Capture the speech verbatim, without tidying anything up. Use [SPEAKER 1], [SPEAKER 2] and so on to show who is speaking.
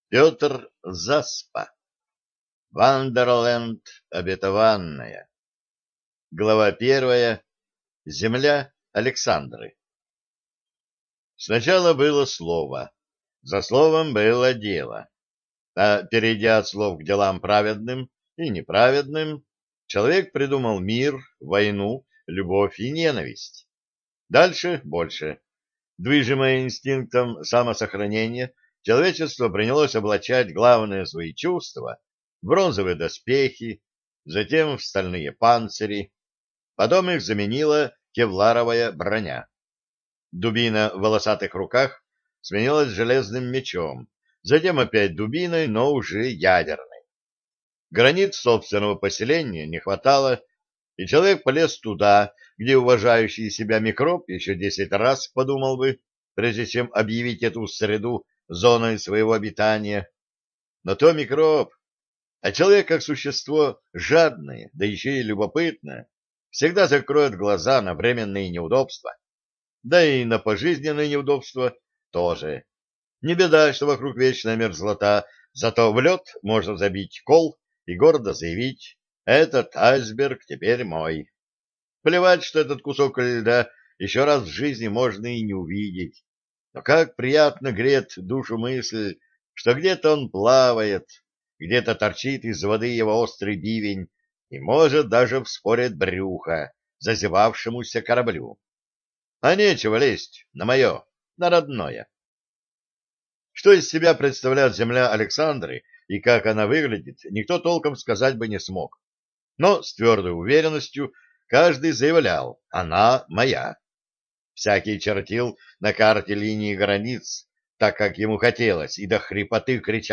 [SPEAKER 1] Петр Заспа. Вандерленд обетованная. Глава первая. Земля Александры. Сначала было слово. За словом было дело. А перейдя от слов к делам праведным и неправедным, человек придумал мир, войну, любовь и ненависть. Дальше больше. Движимое инстинктом самосохранения, человечество принялось облачать главные свои чувства в бронзовые доспехи, затем в стальные панцири. Потом их заменила кевларовая броня. Дубина в волосатых руках сменилась железным мечом, затем опять дубиной, но уже ядерной. Границ собственного поселения не хватало, и человек полез туда, где уважающий себя микроб еще десять раз подумал бы, прежде чем объявить эту среду зоной своего обитания. Но то микроб, а человек как существо жадное, да еще и любопытное, всегда закроет глаза на временные неудобства. Да и на пожизненные неудобства тоже. Не беда, что вокруг вечная мерзлота, зато в лед можно забить кол и гордо заявить: этот айсберг теперь мой. Плевать, что этот кусок льда еще раз в жизни можно и не увидеть. Но как приятно греет душу мысль, что где-то он плавает, где-то торчит из воды его острый бивень и может даже вспорить брюхо зазевавшемуся кораблю. А нечего лезть на мое, на родное. Что из себя представляет земля Александры и как она выглядит, никто толком сказать бы не смог. Но с твердой уверенностью каждый заявлял: она моя. Всякий чертил на карте линии границ, так как ему хотелось, и до хрипоты кричал: